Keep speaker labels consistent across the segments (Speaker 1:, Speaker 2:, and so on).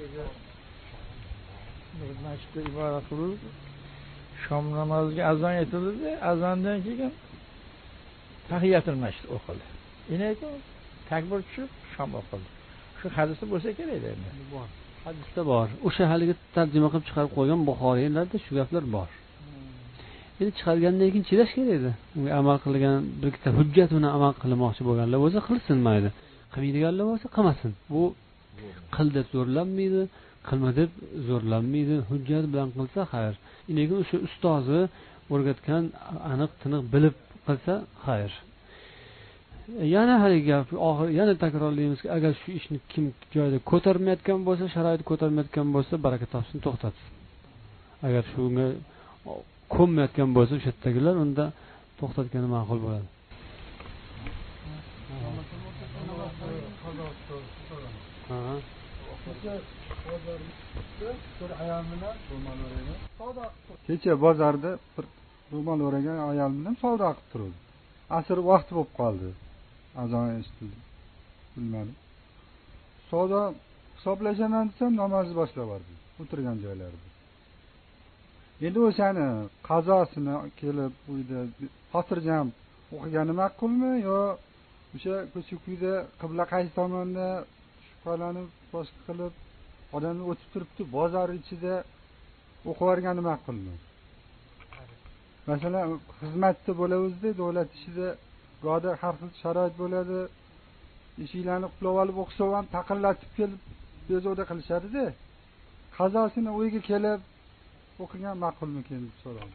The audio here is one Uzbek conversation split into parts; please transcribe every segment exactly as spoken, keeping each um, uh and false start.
Speaker 1: masjidda ibodat qilib shom namoziga azon aytildi, azondan keyin tahiyatul masjid o'qildi. Endi takbir tushib shom o'qildi. Shu hadisda bo'lsa kerak endi.
Speaker 2: Bor. Hadisda bor. O'sha haligi tarjima qilib chiqarib qo'ygan Buxoriylarda shu gaplar bor. Endi chiqargandan keyin chidash kerak edi. Unga amal qilgan bir ikkita hujjat bilan amal qilmoqchi bo'lganlar bo'lsa qilsin mayli. Qilmaydiganlar bo'lsa qilmasin. Bu qil deb zo'rlanmaydi, qilma deb zo'rlanmaydi. Hujjat bilan qilsa xayr. Lekin o'sha ustozi o'rgatgan aniq tiniq bilib qilsa xayr. Yana haligi gap, oxir yana takrorlaymizki, agar shu ishni kim joyida ko'tarmayotgan bo'lsa, sharoit ko'tarmayotgan bo'lsa, baraka topsin, to'xtatsin. Agar shunga ko'nmayotgan bo'lsa o'sha yerdagilar, unda to'xtatgani ma'qul bo'ladi.
Speaker 3: Kecha bozorda bir ro'mol o'ragan ayol bilan savdo qilib turdi. Asr vaqti bo'lib qoldi. Azon eshitildi. Bilmadim. Savdo hisoblashaman desam, namoz boshlab yubordi. O'tirgan joylarida. Endi o'shani qazosini kelib uyda xotirjam o'qigani ma'qulmi yo o'sha ko'cha-ko'yda qibla qaysi tomonda shubhalanib boshqa qilib odamni o'tib turibdi, bozor ichida o'qib o'rgani ma'qulmi? Masalan, xizmatda bo'lamiz-da, davlat ishida go'da har xil sharoit bo'ladi. Eshiklarni qulab olib o'qisa ham taqillatib kelib bezovta qilishadi-da. Qazosini uyga kelib o'qigan ma'qulmikin deb so'radim.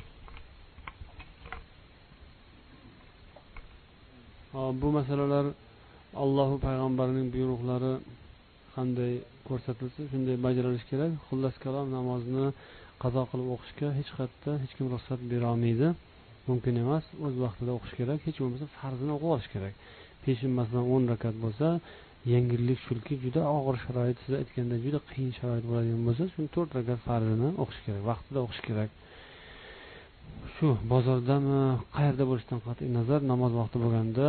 Speaker 2: Hop, bu masalalar Alloh va payg'ambarining buyruqlari qanday ko'rsatilsa, shunday bajarilish kerak. Xullas kalom, namozni qazo qilib o'qishga hech qayerda hech kim ruxsat bera olmaydi. Mumkin emas. O'z vaqtida o'qish kerak. Hech bo'lmasa farzini o'qib olish kerak. Peshin masalan o'n rakat bo'lsa, yengillik shulki juda og'ir sharoit, siz aytganda juda qiyin sharoit bo'ladigan bo'lsa, shuni to'rt rakat farzini o'qish kerak, vaqtida o'qish kerak. Shu bozordami, qayerda bo'lishidan qat'iy nazar, namoz vaqti bo'lganda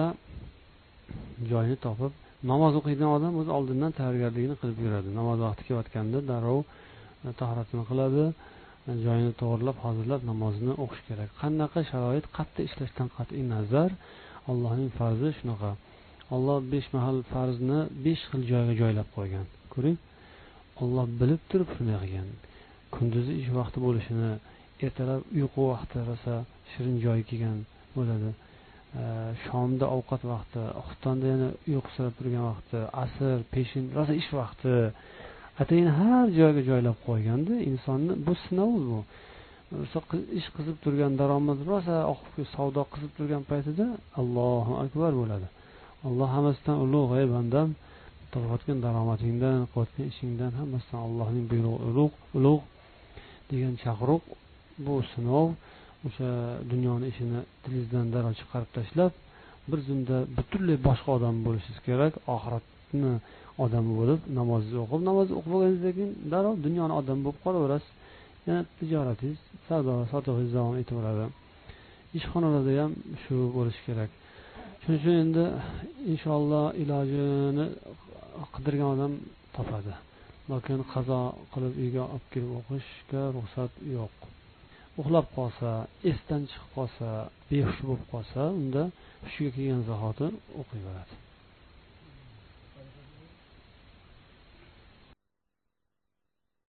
Speaker 2: joyini topib, namoz o'qiydigan odam o'z oldindan tayyorgarligini qilib yuradi. Namoz vaqti kelayotganda darrov tahoratini qiladi, joyini to'g'rilab, hozirlab namozini o'qish kerak. Qanaqa sharoit, qattiq ishlashdan qat'iy nazar, Allohning farzi shunaqa. Alloh besh mahal farzni besh xil joyga joylab qo'ygan. Ko'ring, Alloh bilib turib shunday qilgan. Kunduzi ish vaqti bo'lishini, ertalab uyqu vaqti rosa shirin joy kelgan bo'ladi. Shomda ovqat vaqti, xuftonda yana uyqu sirab turgan vaqti, asr, peshin rosa ish vaqti. Atayin har joyga joylab qo'yganda insonni bu sinov bu. Rosa ish qilib turgan, daromad rosa oqib savdo qilib turgan paytida Allohu akbar bo'ladi. Alloh hammasidan ulug', ey bandam, topayotgan daromadingdan, qilayotgan ishingdan hammasidan Allohning buyrug'i ulug', ulug' degan chaqiruv, bu sinov. O'sha dunyoning ishini tilingizdan darrov chiqarib tashlab, bir zumda butunlay boshqa odam bo'lishingiz kerak. Oxiratni odami bo'lib, namozni o'qib, namoz o'qib bo'lganingizdan keyin darrov dunyoning odami bo'lib qolaverasiz. Yana tijoratingiz, savdo, sotiqingiz davom etaveradi. Ishxonalarda ham shu bo'lishi kerak. Shuning uchun endi inshaalloh ilojini qidirgan odam topadi. Lekin qazo qilib uyga olib kelib o'qishga ruxsat yo'q. Uxlab qolsa, esdan chiqib qolsa, behush bo'lib qolsa, unda hushiga kelgan zahoti o'qiyveradi.